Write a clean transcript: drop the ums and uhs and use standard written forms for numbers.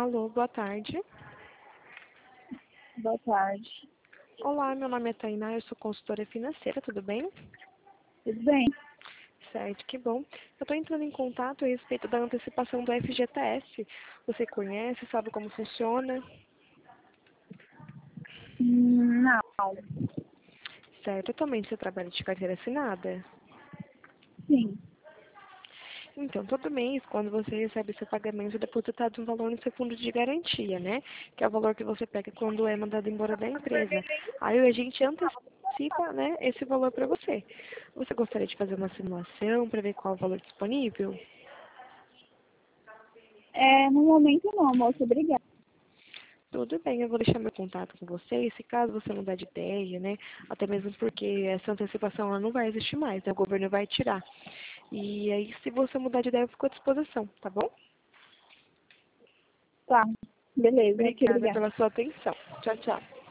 Alô, boa tarde. Boa tarde. Olá, meu nome é Tainá, eu sou consultora financeira, tudo bem? Tudo bem? Certo, que bom. Eu estou entrando em contato a respeito da antecipação do FGTS. Você conhece, sabe como funciona? Não. Certo, atualmente você trabalha de carteira assinada? Sim. Então, todo mês, quando você recebe seu pagamento, é depositado um valor no seu fundo de garantia, né? Que é o valor que você pega quando é mandado embora da empresa. Aí a gente antecipa, né, esse valor para você. Você gostaria de fazer uma simulação para ver qual é o valor disponível? No momento não, moça. Obrigada. Tudo bem, eu vou deixar meu contato com você. E se caso você mudar de ideia, né? Até mesmo porque essa antecipação ela não vai existir mais, né? O governo vai tirar. E aí, se você mudar de ideia, eu fico à disposição, tá bom? Tá. Beleza. Obrigada Obrigada. pela sua atenção. Tchau, tchau.